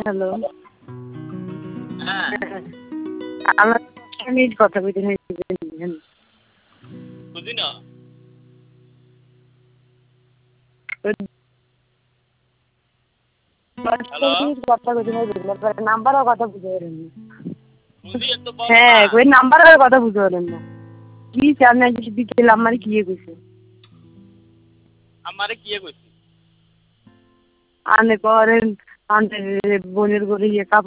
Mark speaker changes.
Speaker 1: Hello.
Speaker 2: হ্যাঁ
Speaker 1: আমার minute কথা কইতে
Speaker 2: বুঝি না হ্যালো
Speaker 1: নাম্বারও কথা বুঝতে পারেন না।
Speaker 2: বুঝি একটু বলো
Speaker 1: হ্যাঁ
Speaker 2: না
Speaker 1: ওই নাম্বারের কথা বুঝতে পারেন না। কি চান না বিকেল আমার কি কইছে
Speaker 2: আমারে কি কইছি
Speaker 1: আনে করেন আনে বোনের করে ইয়ে কাপড়